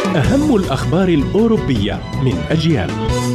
أهم الأخبار الأوروبية من أجيال.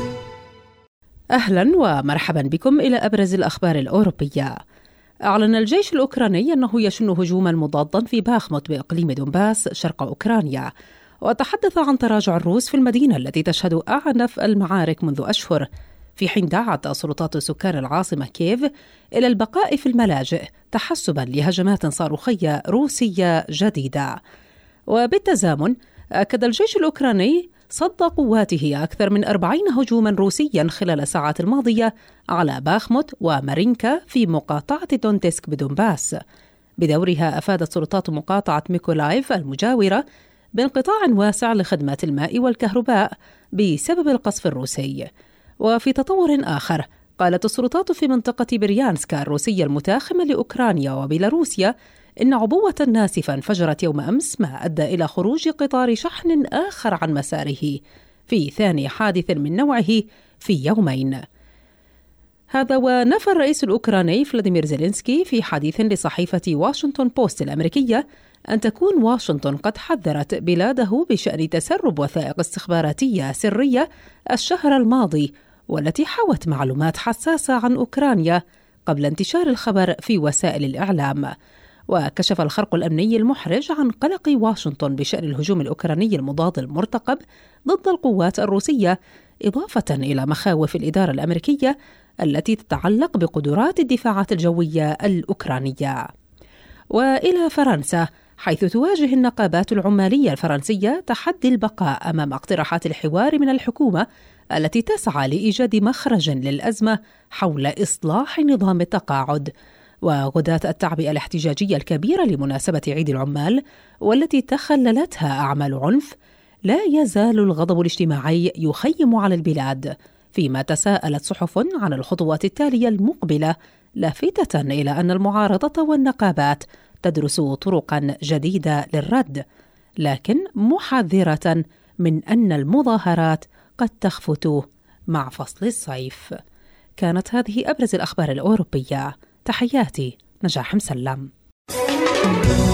أهلا ومرحبا بكم إلى أبرز الأخبار الأوروبية. أعلن الجيش الأوكراني أنه يشن هجوما مضادا في باخموت بإقليم دونباس شرق أوكرانيا، وتحدث عن تراجع الروس في المدينة التي تشهد أعنف المعارك منذ أشهر، في حين دعت سلطات سكان العاصمة كييف إلى البقاء في الملاجئ تحسبا لهجمات صاروخية روسية جديدة. وبالتزامن أكد الجيش الأوكراني صد قواته أكثر من 40 هجوما روسيا خلال الساعات الماضية على باخموت ومارينكا في مقاطعة دونتسك بدونباس. بدورها أفادت سلطات مقاطعة ميكولايف المجاورة بانقطاع واسع لخدمات الماء والكهرباء بسبب القصف الروسي. وفي تطور آخر، قالت السلطات في منطقة بريانسكا الروسية المتاخمة لأوكرانيا وبيلاروسيا إن عبوة ناسفة انفجرت يوم أمس، ما أدى إلى خروج قطار شحن آخر عن مساره في ثاني حادث من نوعه في يومين. هذا ونفى الرئيس الأوكراني فلاديمير زيلينسكي في حديث لصحيفة واشنطن بوست الأمريكية أن تكون واشنطن قد حذرت بلاده بشأن تسرب وثائق استخباراتية سرية الشهر الماضي، والتي حوت معلومات حساسة عن أوكرانيا قبل انتشار الخبر في وسائل الإعلام. وكشف الخرق الأمني المحرج عن قلق واشنطن بشأن الهجوم الأوكراني المضاد المرتقب ضد القوات الروسية، إضافة إلى مخاوف الإدارة الأمريكية التي تتعلق بقدرات الدفاعات الجوية الأوكرانية. وإلى فرنسا، حيث تواجه النقابات العمالية الفرنسية تحدي البقاء أمام اقتراحات الحوار من الحكومة التي تسعى لإيجاد مخرج للأزمة حول إصلاح نظام التقاعد. وغداة التعبئة الاحتجاجية الكبيرة لمناسبة عيد العمال والتي تخللتها أعمال عنف، لا يزال الغضب الاجتماعي يخيم على البلاد، فيما تساءلت صحف عن الخطوات التالية المقبلة، لافتة إلى أن المعارضة والنقابات تدرس طرقا جديدة للرد، لكن محذرة من أن المظاهرات قد تخفت مع فصل الصيف. كانت هذه أبرز الأخبار الأوروبية. تحياتي نجاح مسلم.